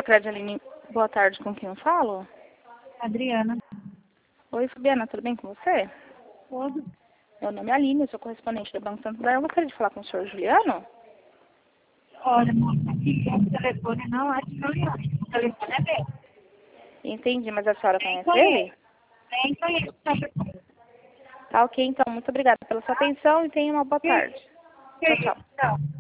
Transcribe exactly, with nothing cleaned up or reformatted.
Prédio Aline, boa tarde, com quem eu falo? Adriana. Oi, Fabiana, tudo bem com você? Tudo. Meu nome é Aline, eu sou correspondente do Banco Santander. Eu gostaria de falar com o senhor Juliano? Olha, moça, aqui o telefone não é de Juliana. O telefone é meu. Entendi, mas a senhora Nem conhece ele? conheço. Nem conheço o telefone. Tá ok, então. Muito obrigada pela sua atenção e tenha uma boa Que tarde. que é Tchau, tchau. isso? Tchau.